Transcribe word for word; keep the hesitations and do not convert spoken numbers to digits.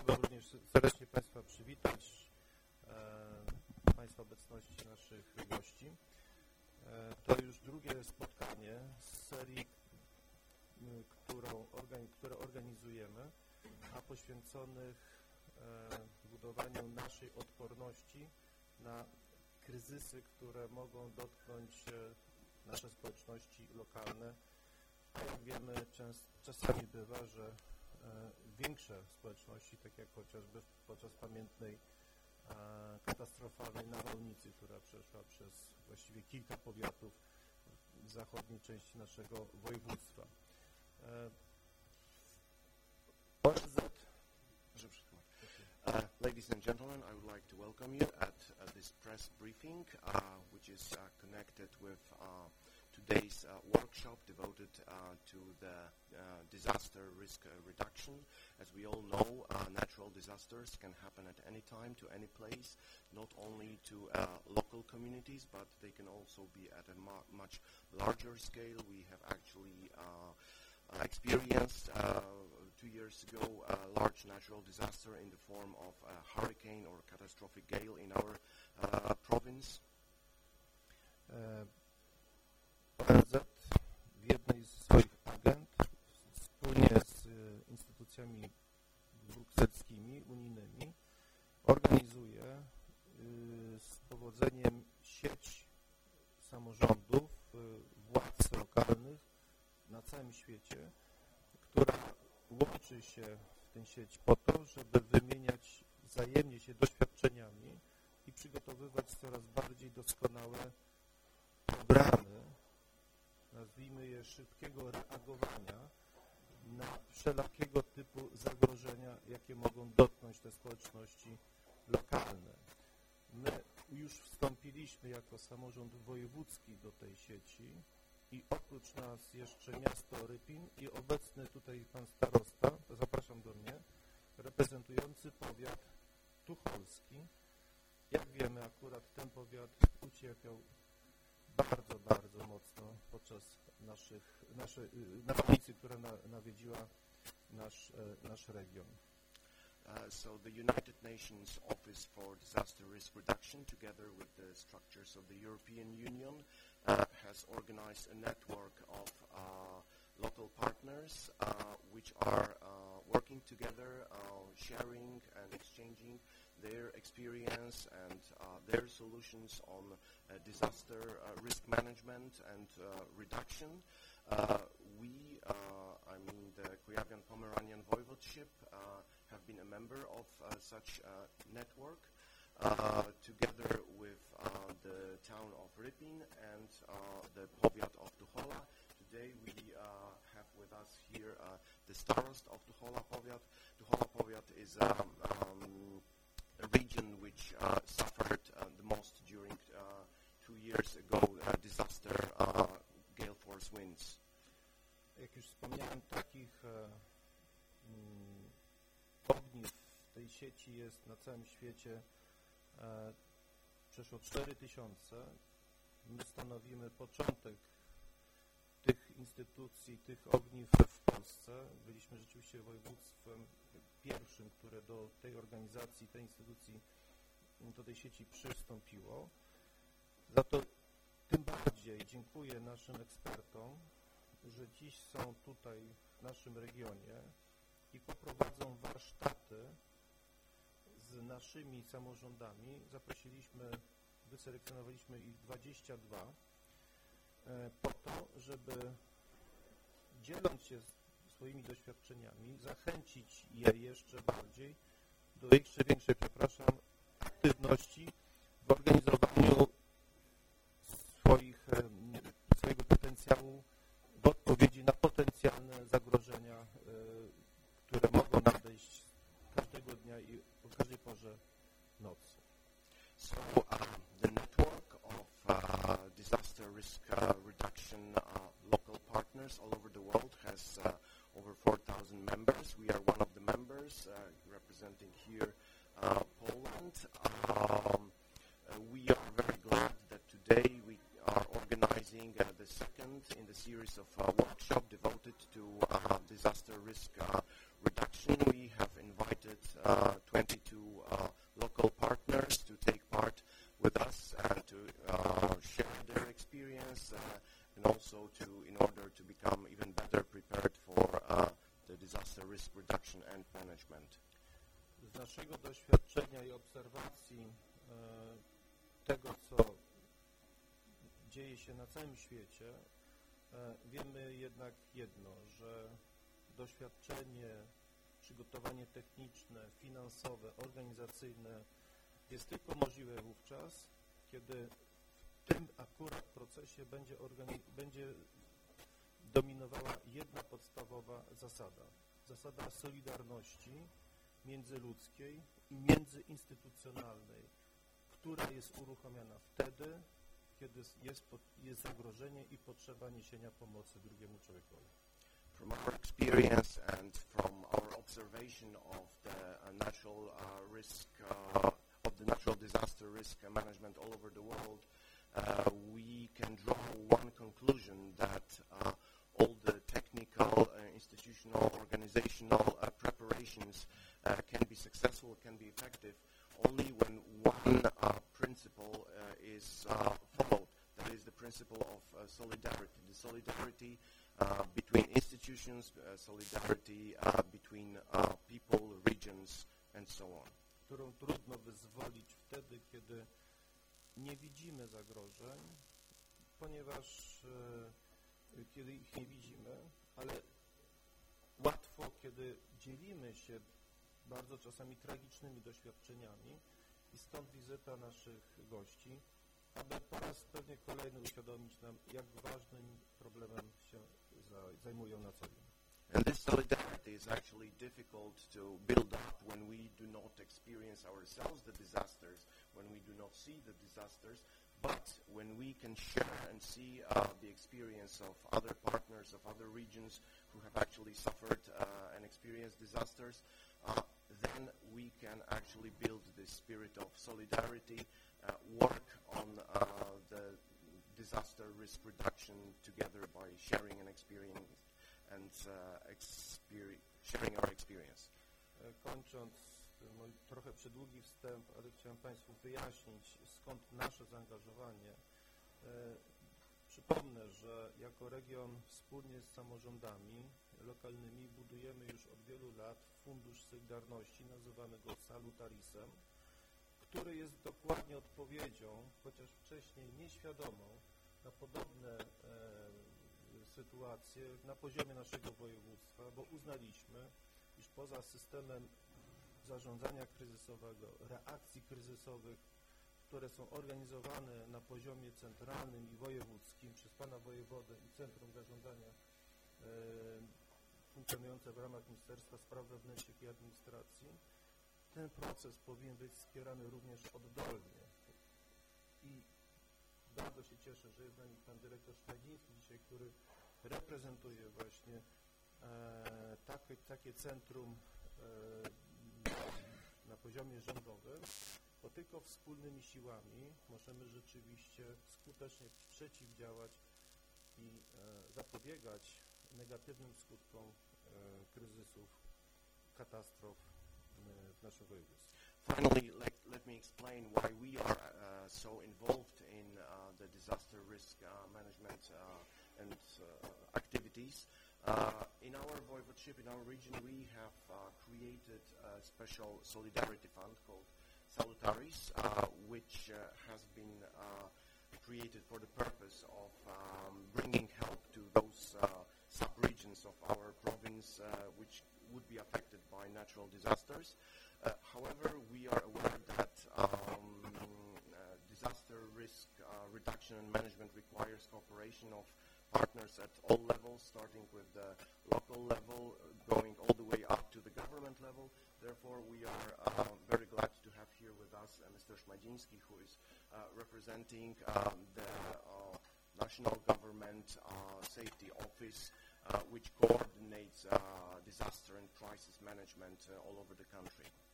Chciałbym również serdecznie Państwa przywitać, Państwa obecności naszych gości. To już drugie spotkanie z serii, którą, które organizujemy, a poświęconych budowaniu naszej odporności na kryzysy, które mogą dotknąć nasze społeczności lokalne. A jak wiemy, czas, czasami bywa, że większe społeczności, tak jak chociażby podczas pamiętnej katastrofalnej nawałnicy, która przeszła przez właściwie kilka powiatów w zachodniej części naszego województwa. O N Z, uh, ladies and gentlemen, I would like to welcome you at uh, this press briefing, uh, which is uh, connected with uh, today's uh, workshop devoted uh, to the uh, disaster risk uh, reduction. As we all know, uh, natural disasters can happen at any time, to any place, not only to uh, local communities, but they can also be at a mu much larger scale. We have actually uh, uh, experienced uh, two years ago a large natural disaster in the form of a hurricane or catastrophic gale in our uh, province. Uh, O N Z w jednej z swoich agent wspólnie z y, instytucjami brukselskimi, unijnymi organizuje y, z powodzeniem sieć samorządów, y, władz lokalnych na całym świecie, która łączy się w tę sieć po to, żeby wymieniać wzajemnie się doświadczeniami i przygotowywać coraz bardziej doskonałe programy, nazwijmy je szybkiego reagowania na wszelakiego typu zagrożenia, jakie mogą dotknąć te społeczności lokalne. My już wstąpiliśmy jako samorząd wojewódzki do tej sieci i oprócz nas jeszcze miasto Rypin i obecny tutaj pan starosta, zapraszam do mnie, reprezentujący powiat tucholski. Jak wiemy, akurat ten powiat ucierpiał bardzo, bardzo mocno podczas naszych, naszej nawałnicy, która na, nawiedziła nasz, nasz region. Uh, so the United Nations Office for Disaster Risk Reduction, together with the structures of the European Union, uh, has organized a network of uh, local partners uh, which are uh, working together, uh, sharing and exchanging their experience and uh, their solutions on uh, disaster uh, risk management and uh, reduction. Uh, we, uh, I mean the Kuyavian-Pomeranian Voivodeship, uh, have been a member of uh, such uh, network, uh, together with uh, the town of Rypin and uh, the Powiat of Tuchola. Today we uh, have with us here uh, the Starost of Tuchola Powiat. Tuchola Powiat is um, um, a region which uh, suffered uh, the most during uh, two years ago uh, disaster uh, gale force winds. Jak już wspomniałem, takich e, mm, ogniw w tej sieci jest na całym świecie e, przeszło cztery tysiące. My stanowimy początek tych instytucji, tych ogniw w Polsce. Byliśmy rzeczywiście województwem pierwszym, które do tej organizacji, tej instytucji, do tej sieci przystąpiło. Za to tym bardziej dziękuję naszym ekspertom, że dziś są tutaj w naszym regionie i poprowadzą warsztaty z naszymi samorządami. Zaprosiliśmy, wyselekcjonowaliśmy ich dwadzieścia dwa po to, żeby dzieląc się swoimi doświadczeniami, zachęcić je jeszcze bardziej do jeszcze większej, przepraszam, aktywności w organizowaniu swoich, swojego potencjału w odpowiedzi na potencjalne zagrożenia, które mogą nadejść każdego dnia i o każdej porze nocy. So um, the network of uh, disaster risk uh, reduction uh, local partners all over the world has uh, over four thousand members. We are one of the members uh, representing here uh, Poland. Um, uh, we are very glad that today we are organizing uh, the second in the series of uh, workshop devoted to uh, disaster risk uh, reduction. We have invited uh, reduction and management. Z naszego doświadczenia i obserwacji e, tego, co dzieje się na całym świecie, e, wiemy jednak jedno, że doświadczenie, przygotowanie techniczne, finansowe, organizacyjne jest tylko możliwe wówczas, kiedy w tym akurat procesie będzie, będzie dominowała jedna podstawowa zasada. Zasada solidarności międzyludzkiej i międzyinstytucjonalnej, która jest uruchamiana wtedy, kiedy jest, jest zagrożenie i potrzeba niesienia pomocy drugiemu człowiekowi. From our experience and from our observation of the uh, natural uh, risk, uh, of the natural disaster risk management all over the world, uh, we can draw one conclusion that uh, all the technical, uh, institutional, organizational uh, preparations uh, can be successful, can be effective only when one uh, principle uh, is uh, followed. That is the principle of uh, solidarity. The solidarity uh, between institutions, uh, solidarity uh, between uh, people, regions, and so on. Którą trudno wyzwolić wtedy, kiedy nie widzimy zagrożeń, ponieważ e, kiedy ich nie widzimy, ale łatwo, kiedy dzielimy się bardzo czasami tragicznymi doświadczeniami i stąd wizyta naszych gości, aby po raz pewnie kolejny uświadomić nam, jak ważnym problemem się zajmują na co dzień. And this solidarity is actually difficult to build up when we do not experience ourselves the disasters, when we do not see the disasters, but when we can share and see uh, the experience of other partners, of other regions who have actually suffered uh, and experienced disasters, uh, then we can actually build this spirit of solidarity, uh, work on uh, the disaster risk reduction together by sharing an experience and uh, experi- sharing our experience. Kończąc mój trochę przydługi wstęp, ale chciałem Państwu wyjaśnić, skąd nasze zaangażowanie. E, przypomnę, że jako region wspólnie z samorządami lokalnymi budujemy już od wielu lat Fundusz Solidarności, nazywamy go Salutarisem, który jest dokładnie odpowiedzią, chociaż wcześniej nieświadomą, na podobne e, sytuacje na poziomie naszego województwa, bo uznaliśmy, iż poza systemem zarządzania kryzysowego, reakcji kryzysowych, które są organizowane na poziomie centralnym i wojewódzkim przez pana wojewodę i Centrum Zarządzania e, funkcjonujące w ramach Ministerstwa Spraw Wewnętrznych i Administracji, ten proces powinien być wspierany również oddolnie. I bardzo się cieszę, że jest z nami pan dyrektor Szmajdziński dzisiaj, który reprezentuje właśnie e, takie, takie centrum e, na poziomie rządowym, bo tylko wspólnymi siłami możemy rzeczywiście skutecznie przeciwdziałać i e, zapobiegać negatywnym skutkom e, kryzysów, katastrof e, w naszym województwie. Finally, let, let me explain why we are uh, so involved in uh, the disaster risk uh, management uh, and uh, activities. Uh, in our voivodeship, in our region, we have uh, created a special solidarity fund called Salutaris, uh, which uh, has been uh, created for the purpose of um, bringing help to those uh, sub-regions of our province uh, which would be affected by natural disasters. Uh, however, we are aware that um, uh, disaster risk uh, reduction and management requires cooperation of partners at all levels, starting with the local level, uh, going all the way up to the government level. Therefore, we are uh, very glad to have here with us uh, Mister Szmajdziński, who is uh, representing um, the uh, National Government uh, Safety Office, uh, which coordinates uh, disaster and crisis management uh, all over the country.